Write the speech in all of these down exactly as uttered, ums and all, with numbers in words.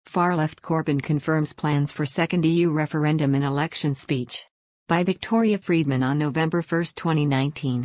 Far-left Corbyn confirms plans for second E U referendum in election speech. By Victoria Friedman on November first, twenty nineteen.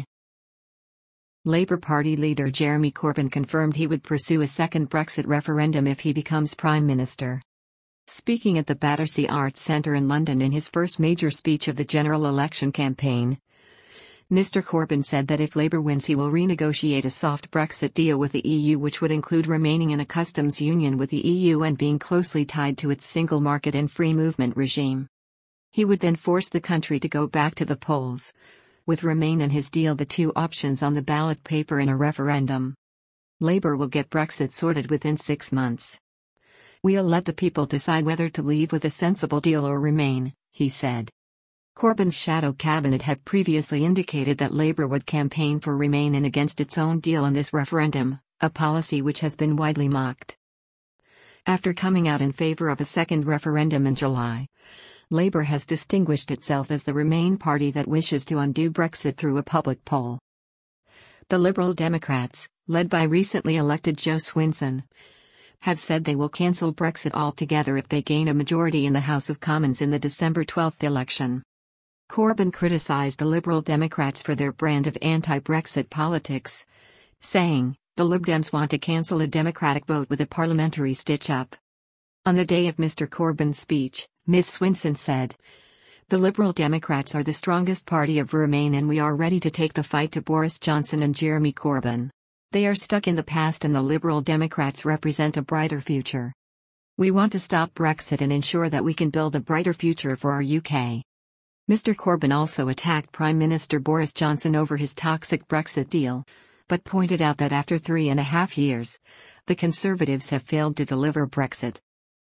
Labour Party leader Jeremy Corbyn confirmed he would pursue a second Brexit referendum if he becomes Prime Minister. Speaking at the Battersea Arts Centre in London in his first major speech of the general election campaign, Mister Corbyn said that if Labour wins he will renegotiate a soft Brexit deal with the E U, which would include remaining in a customs union with the E U and being closely tied to its single market and free movement regime. He would then force the country to go back to the polls, with Remain and his deal the two options on the ballot paper in a referendum. Labour will get Brexit sorted within six months. We'll let the people decide whether to leave with a sensible deal or remain, he said. Corbyn's shadow cabinet had previously indicated that Labour would campaign for Remain and against its own deal in this referendum, a policy which has been widely mocked. After coming out in favour of a second referendum in July, Labour has distinguished itself as the Remain party that wishes to undo Brexit through a public poll. The Liberal Democrats, led by recently elected Jo Swinson, have said they will cancel Brexit altogether if they gain a majority in the House of Commons in the December twelfth election. Corbyn criticised the Liberal Democrats for their brand of anti-Brexit politics, saying, "The Lib Dems want to cancel a democratic vote with a parliamentary stitch-up." On the day of Mister Corbyn's speech, Miz Swinson said, "The Liberal Democrats are the strongest party of Remain and we are ready to take the fight to Boris Johnson and Jeremy Corbyn. They are stuck in the past and the Liberal Democrats represent a brighter future. We want to stop Brexit and ensure that we can build a brighter future for our U K." Mister Corbyn also attacked Prime Minister Boris Johnson over his toxic Brexit deal, but pointed out that after three and a half years, the Conservatives have failed to deliver Brexit.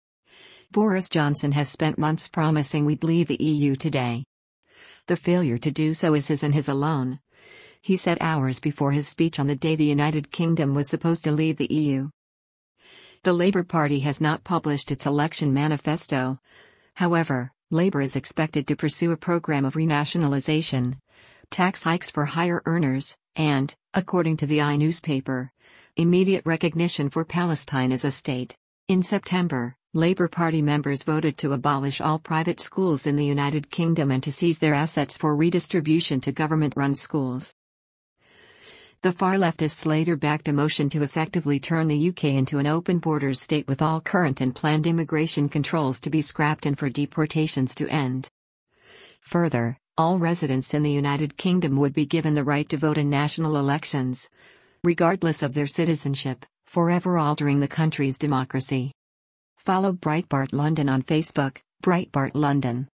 Boris Johnson has spent months promising we'd leave the E U today. The failure to do so is his and his alone, he said hours before his speech on the day the United Kingdom was supposed to leave the E U. The Labour Party has not published its election manifesto. However, Labour is expected to pursue a program of renationalisation, tax hikes for higher earners, and, according to the I newspaper, immediate recognition for Palestine as a state. In September, Labour Party members voted to abolish all private schools in the United Kingdom and to seize their assets for redistribution to government-run schools. The far-leftists later backed a motion to effectively turn the U K into an open borders state with all current and planned immigration controls to be scrapped and for deportations to end. Further, all residents in the United Kingdom would be given the right to vote in national elections, regardless of their citizenship, forever altering the country's democracy. Follow Breitbart London on Facebook, Breitbart London.